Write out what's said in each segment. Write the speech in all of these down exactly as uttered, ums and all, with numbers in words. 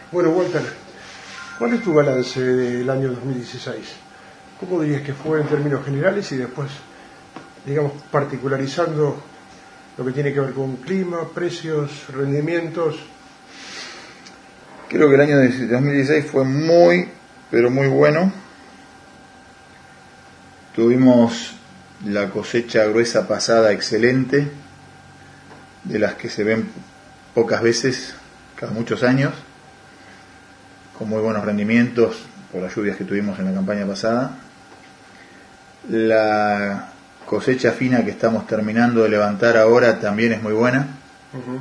Bueno, Walter, ¿cuál es tu balance del año dos mil dieciséis? ¿Cómo dirías que fue en términos generales y después, digamos, particularizando lo que tiene que ver con clima, precios, rendimientos? Creo que el año de dos mil dieciséis fue muy, pero muy bueno. Tuvimos la cosecha gruesa pasada excelente, de las que se ven pocas veces, cada muchos años, con muy buenos rendimientos por las lluvias que tuvimos en la campaña pasada. La cosecha fina que estamos terminando de levantar ahora también es muy buena. Uh-huh.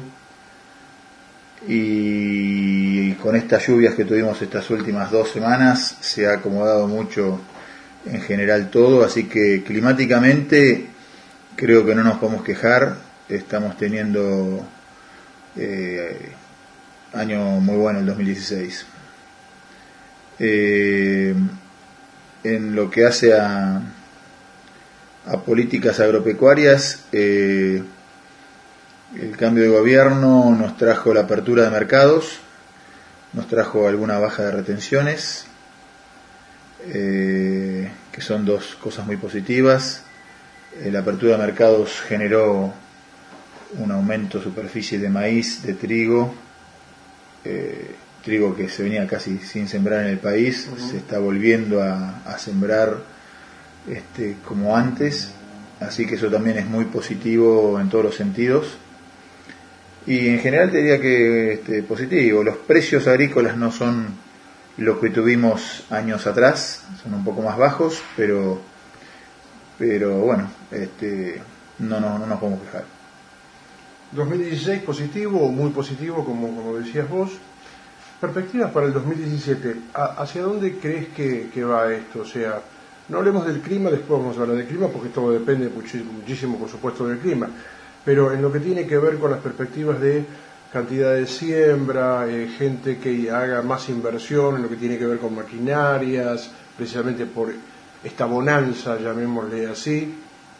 Y con estas lluvias que tuvimos estas últimas dos semanas se ha acomodado mucho en general todo, así que climáticamente creo que no nos podemos quejar. Estamos teniendo eh, año muy bueno el dos mil dieciséis. Eh, en lo que hace a, a políticas agropecuarias, eh, el cambio de gobierno nos trajo la apertura de mercados, nos trajo alguna baja de retenciones, eh, que son dos cosas muy positivas. Eh, la apertura de mercados generó un aumento de superficie de maíz, de trigo, eh, trigo que se venía casi sin sembrar en el país, uh-huh. Se está volviendo a, a sembrar este, como antes, así que eso también es muy positivo en todos los sentidos. Y en general te diría que este, positivo. Los precios agrícolas no son lo que tuvimos años atrás, son un poco más bajos, pero pero bueno, este, no, no, no nos podemos quejar. dos mil dieciséis positivo o muy positivo, como, como decías vos. Perspectivas para el dos mil diecisiete, ¿hacia dónde crees que, que va esto? O sea, no hablemos del clima, después vamos a hablar del clima, porque todo depende muchísimo, muchísimo por supuesto, del clima. Pero en lo que tiene que ver con las perspectivas de cantidad de siembra, eh, gente que haga más inversión, en lo que tiene que ver con maquinarias, precisamente por esta bonanza, llamémosle así.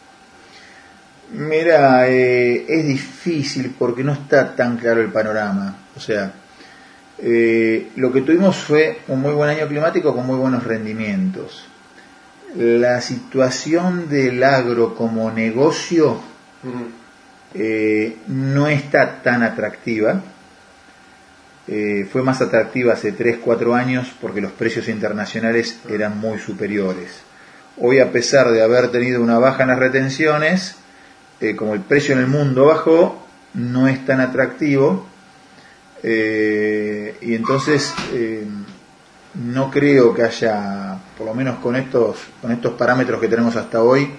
Mira, eh, es difícil porque no está tan claro el panorama. O sea, eh, lo que tuvimos fue un muy buen año climático con muy buenos rendimientos. La situación del agro como negocio uh-huh. Eh, no está tan atractiva. Eh, fue más atractiva hace tres cuatro años porque los precios internacionales eran muy superiores. Hoy, a pesar de haber tenido una baja en las retenciones, eh, como el precio en el mundo bajó, no es tan atractivo, eh, y entonces eh, no creo que haya, por lo menos con estos, con estos parámetros que tenemos hasta hoy,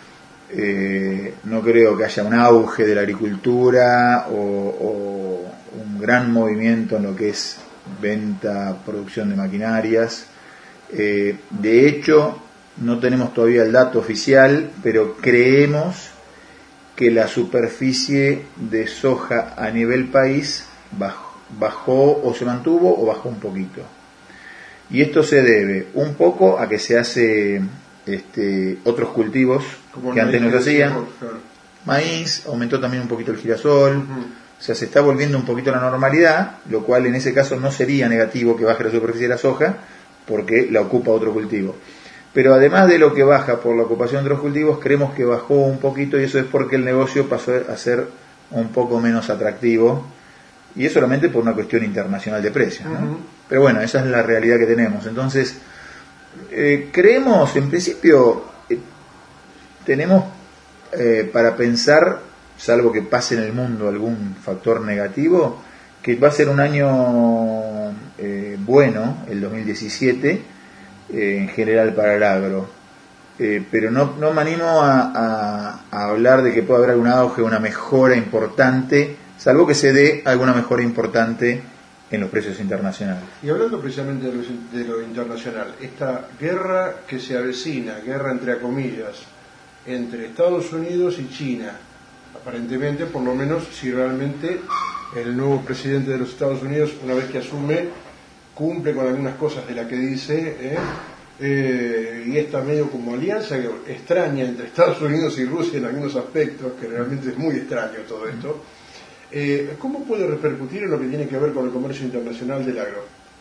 Eh, no creo que haya un auge de la agricultura o, o un gran movimiento en lo que es venta, producción de maquinarias. Eh, de hecho, no tenemos todavía el dato oficial, pero creemos que la superficie de soja a nivel país bajó, bajó o se mantuvo o bajó un poquito. Y esto se debe un poco a que se hace este, otros cultivos como que antes no se hacían. Claro. Maíz, aumentó también un poquito el girasol, uh-huh. O sea, se está volviendo un poquito a la normalidad, lo cual en ese caso no sería negativo que baje la superficie de la soja, porque la ocupa otro cultivo. Pero además de lo que baja por la ocupación de otros cultivos, creemos que bajó un poquito, y eso es porque el negocio pasó a ser un poco menos atractivo, y es solamente por una cuestión internacional de precios, ¿no? Uh-huh. Pero bueno, esa es la realidad que tenemos. Entonces, eh, creemos, en principio, eh, tenemos eh, para pensar, salvo que pase en el mundo algún factor negativo, que va a ser un año eh, bueno, el dos mil diecisiete, eh, en general para el agro. Eh, pero no, no me animo a, a, a hablar de que pueda haber algún auge, una mejora importante, salvo que se dé alguna mejora importante en los precios internacionales. Y hablando precisamente de lo, de lo internacional, esta guerra que se avecina, guerra entre comillas, entre Estados Unidos y China, aparentemente, por lo menos, si realmente el nuevo presidente de los Estados Unidos, una vez que asume, cumple con algunas cosas de la que dice, ¿eh? Eh, y esta medio como alianza extraña entre Estados Unidos y Rusia en algunos aspectos, que realmente es muy extraño todo esto. Eh, ¿Cómo puede repercutir en lo que tiene que ver con el comercio internacional del agro?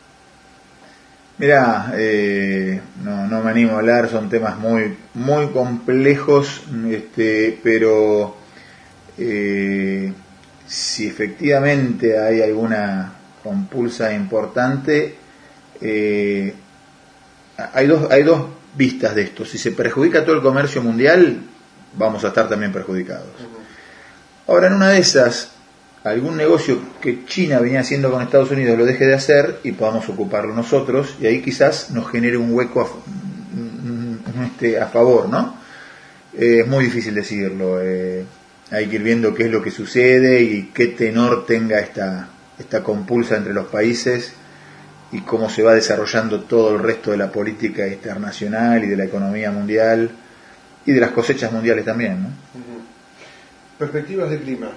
Mirá, eh, no, no me animo a hablar, son temas muy, muy complejos, este, pero eh, si efectivamente hay alguna compulsa importante, eh, hay dos, hay dos vistas de esto. Si se perjudica todo el comercio mundial, vamos a estar también perjudicados. Ahora, en una de esas, algún negocio que China venía haciendo con Estados Unidos lo deje de hacer y podamos ocuparlo nosotros, y ahí quizás nos genere un hueco a, este, a favor, ¿no? Eh, es muy difícil decirlo. Eh, hay que ir viendo qué es lo que sucede y qué tenor tenga esta, esta compulsa entre los países y cómo se va desarrollando todo el resto de la política internacional y de la economía mundial y de las cosechas mundiales también, ¿no? Uh-huh. Perspectivas de clima.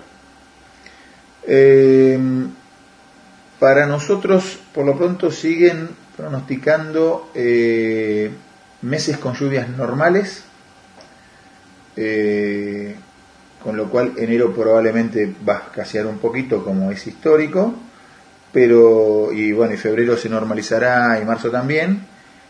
Eh, para nosotros, por lo pronto, siguen pronosticando eh, meses con lluvias normales, eh, con lo cual enero probablemente va a escasear un poquito, como es histórico, pero y bueno, y febrero se normalizará y marzo también,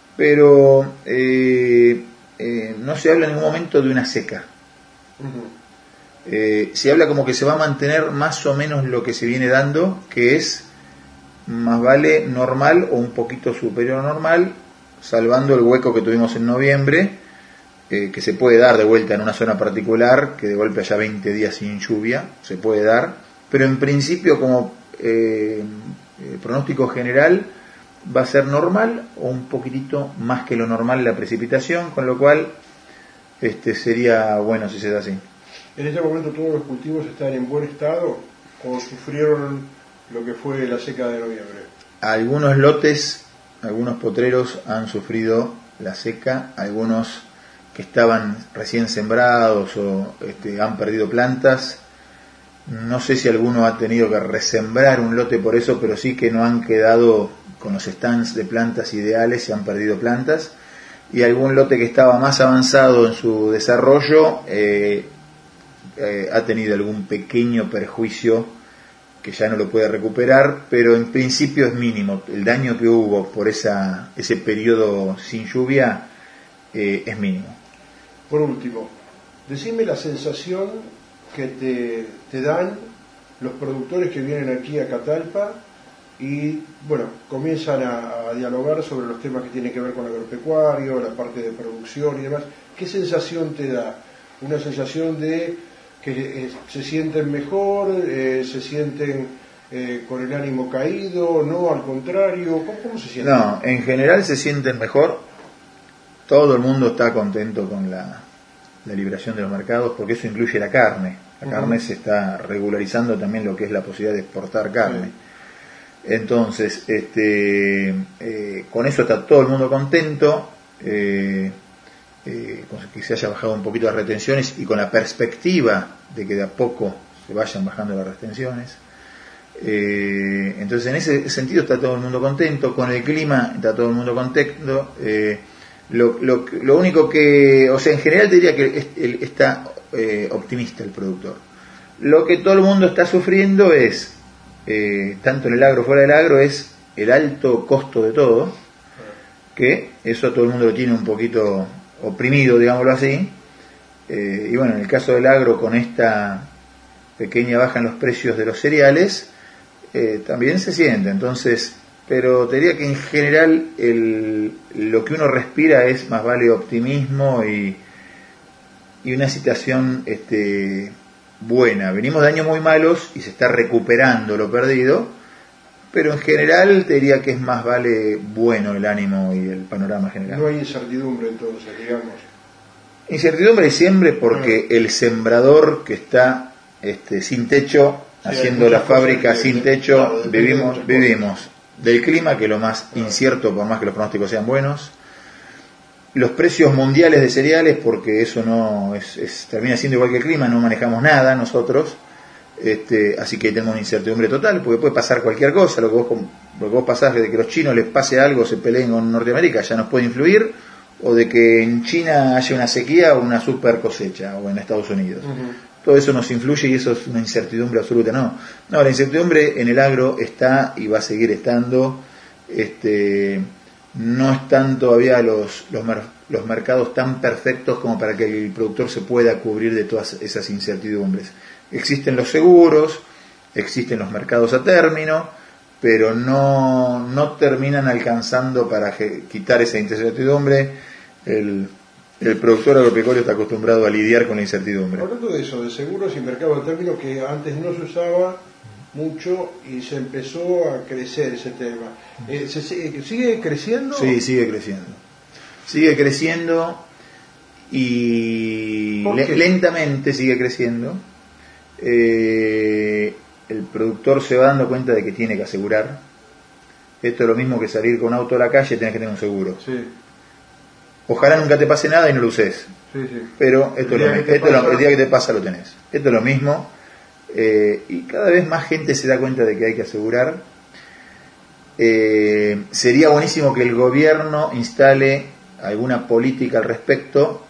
pero eh, eh, no se habla en ningún momento de una seca. Uh-huh. Eh, se habla como que se va a mantener más o menos lo que se viene dando, que es más vale normal o un poquito superior a normal, salvando el hueco que tuvimos en noviembre, eh, que se puede dar de vuelta en una zona particular, que de golpe haya veinte días sin lluvia, se puede dar, pero en principio como eh, eh, pronóstico general va a ser normal o un poquitito más que lo normal la precipitación, con lo cual este sería bueno si se da así. ¿En este momento todos los cultivos están en buen estado o sufrieron lo que fue la seca de noviembre? Algunos lotes, algunos potreros han sufrido la seca, algunos que estaban recién sembrados o este, han perdido plantas. No sé si alguno ha tenido que resembrar un lote por eso, pero sí que no han quedado con los stands de plantas ideales y han perdido plantas. Y algún lote que estaba más avanzado en su desarrollo eh, Eh, ha tenido algún pequeño perjuicio que ya no lo puede recuperar, pero en principio es mínimo. El daño que hubo por esa, ese periodo sin lluvia eh, es mínimo. Por último, decime la sensación que te, te dan los productores que vienen aquí a Catalpa y bueno, comienzan a, a dialogar sobre los temas que tienen que ver con el agropecuario, la parte de producción y demás. ¿Qué sensación te da? Una sensación de que eh, se sienten mejor, eh, se sienten eh, con el ánimo caído, no, al contrario, ¿cómo, cómo se sienten? No, en general se sienten mejor, todo el mundo está contento con la, la liberación de los mercados, porque eso incluye la carne, la uh-huh. carne se está regularizando también lo que es la posibilidad de exportar carne. Uh-huh. Entonces, este, eh, con eso está todo el mundo contento, eh, Eh, que se haya bajado un poquito las retenciones y con la perspectiva de que de a poco se vayan bajando las retenciones. Eh, entonces en ese sentido está todo el mundo contento, con el clima está todo el mundo contento. Eh, lo, lo, lo único que, o sea, en general te diría que está eh, optimista el productor. Lo que todo el mundo está sufriendo es, eh, tanto en el agro fuera del agro, es el alto costo de todo, que eso todo el mundo lo tiene un poquito oprimido, digámoslo así, eh, y bueno, en el caso del agro, con esta pequeña baja en los precios de los cereales, eh, también se siente. Entonces, pero te diría que en general el, lo que uno respira es más vale optimismo y, y una situación este, buena. Venimos de años muy malos y se está recuperando lo perdido, pero en general te diría que es más vale bueno el ánimo y el panorama general. No hay incertidumbre entonces, digamos. Incertidumbre siempre porque bueno, el sembrador que está este, sin techo, sí, haciendo la fábrica que, sin techo, claro, vivimos, vivimos del clima, que es lo más claro. incierto, por más que los pronósticos sean buenos. Los precios mundiales de cereales, porque eso no es, es termina siendo igual que el clima, no manejamos nada nosotros. Este, así que tenemos una incertidumbre total, porque puede pasar cualquier cosa. Lo que vos, lo que vos pasás de que los chinos les pase algo, se peleen con Norteamérica, ya nos puede influir, o de que en China haya una sequía o una super cosecha, o en Estados Unidos. Uh-huh. Todo eso nos influye y eso es una incertidumbre absoluta. No, no, la incertidumbre en el agro está y va a seguir estando. Este, no están todavía los, los, los mercados tan perfectos como para que el productor se pueda cubrir de todas esas incertidumbres. Existen los seguros, existen los mercados a término, pero no, no terminan alcanzando para quitar esa incertidumbre. El, el productor agropecuario está acostumbrado a lidiar con la incertidumbre. Hablando de eso, de seguros y mercados a término, que antes no se usaba mucho y se empezó a crecer ese tema. Eh, ¿se, se, ¿Sigue creciendo? Sí, sigue creciendo. Sigue creciendo y le, lentamente sigue creciendo. Eh, el productor se va dando cuenta de que tiene que asegurar. Esto es lo mismo que salir con un auto a la calle, tenés que tener un seguro. Sí. Ojalá nunca te pase nada y no lo uses. Sí, sí. Pero esto el, es lo, esto pasa... lo, el día que te pasa lo tenés. Esto es lo mismo. Eh, y cada vez más gente se da cuenta de que hay que asegurar. Eh, sería buenísimo que el gobierno instale alguna política al respecto.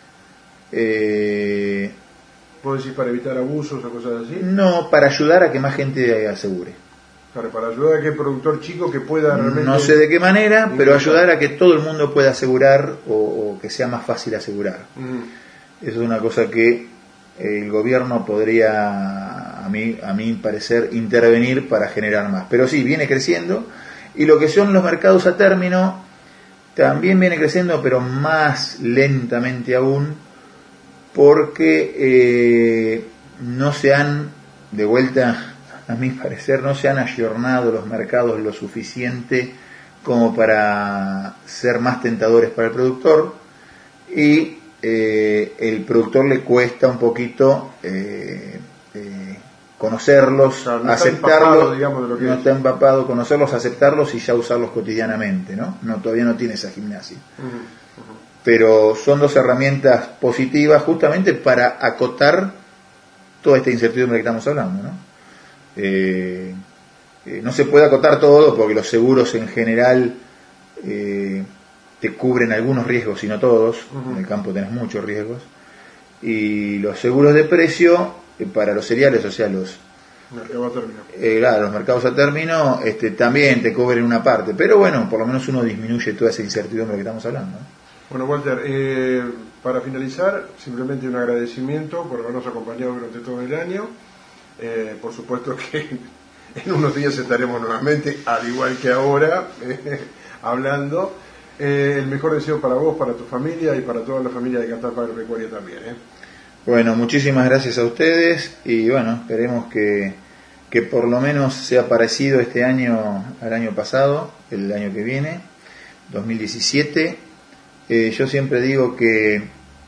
Eh, ¿Puedo decir para evitar abusos o cosas así? No, para ayudar a que más gente asegure. Claro, para ayudar a que el productor chico que pueda realmente... No sé de qué manera, pero ayudar a que todo el mundo pueda asegurar o, o que sea más fácil asegurar. Uh-huh. Eso es una cosa que el gobierno podría, a mí, a mi parecer, intervenir para generar más. Pero sí, viene creciendo, y lo que son los mercados a término también viene creciendo, pero más lentamente aún, porque eh, no se han, de vuelta, a mi parecer, no se han ayornado los mercados lo suficiente como para ser más tentadores para el productor, y eh, el productor le cuesta un poquito eh, eh, conocerlos, claro, no aceptarlos, está empapado, digamos, de lo que no es. está empapado, conocerlos, aceptarlos y ya usarlos cotidianamente, ¿no? No, todavía no tiene esa gimnasia. Uh-huh, uh-huh. Pero son dos herramientas positivas justamente para acotar toda esta incertidumbre que estamos hablando, ¿no? Eh, eh, no se puede acotar todo porque los seguros en general eh, te cubren algunos riesgos y no todos. Uh-huh. En el campo tenés muchos riesgos, y los seguros de precio eh, para los cereales, o sea los mercados a término, eh, claro, los mercados a término este, también te cubren una parte, pero bueno, por lo menos uno disminuye toda esa incertidumbre que estamos hablando, ¿no? Bueno, Walter, eh, para finalizar, simplemente un agradecimiento por habernos acompañado durante todo el año. Eh, por supuesto que en unos días estaremos nuevamente, al igual que ahora, eh, hablando. Eh, el mejor deseo para vos, para tu familia y para toda la familia de Catapa Agropecuaria también. ¿eh? Bueno, muchísimas gracias a ustedes, y bueno, esperemos que, que por lo menos sea parecido este año al año pasado, el año que viene, dos mil diecisiete. Eh, yo siempre digo que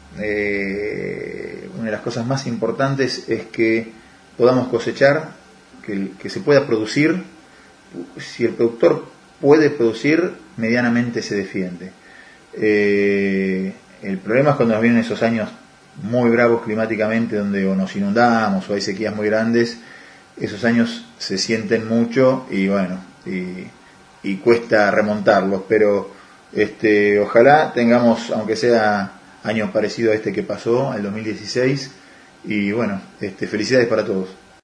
eh, una de las cosas más importantes es que podamos cosechar, que, que se pueda producir. Si el productor puede producir, medianamente se defiende. Eh, el problema es cuando nos vienen esos años muy bravos climáticamente, donde o nos inundamos o hay sequías muy grandes. Esos años se sienten mucho y bueno, y, y cuesta remontarlos, pero Este, ojalá tengamos, aunque sea años parecidos a este que pasó, al dos mil dieciséis, y bueno, este, felicidades para todos.